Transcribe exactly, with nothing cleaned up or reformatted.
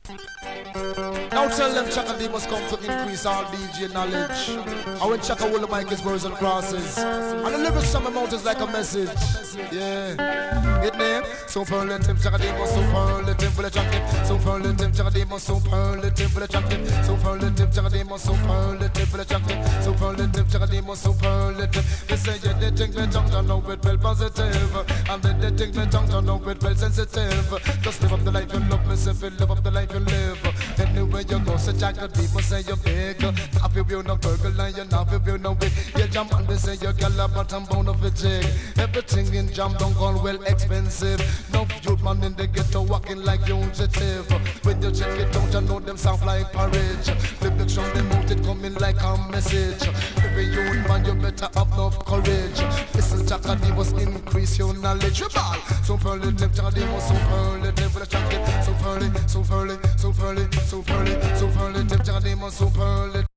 Now tell them Chaka D must come to increase our D J knowledge. And when Chaka will the mic is words and crosses, and the lyrics some amount is like a message. Yeah. It name superlative Chaka D must superlative for the champion. Superlative Chaka D must superlative for the champion. Superlative Chaka D must superlative for the champion. Superlative Chaka D must superlative. They say yeah, they think they tongue don't know it well positive, and then they think they tongue don't know it well sensitive. Just live up the life you love, myself, live up the life you live. Anywhere you go, so Jack and people say you're big. Half of you no burgle and you're half of you no big. You jump and they say you're gal but I'm bone of a jig. Everything in jam don't go well expensive. No youth man in the ghetto walking like fugitive. When you check it out, you know them sound like porridge. Lyrics from them out, it coming like a message. Every youth man, you better have enough courage. Listen, Chaka D must increase your knowledge. You ball, superlative, Chaka D must superlative for the champion. Superlative, superlative, superlative, superlative, superlative, Chaka D must superlative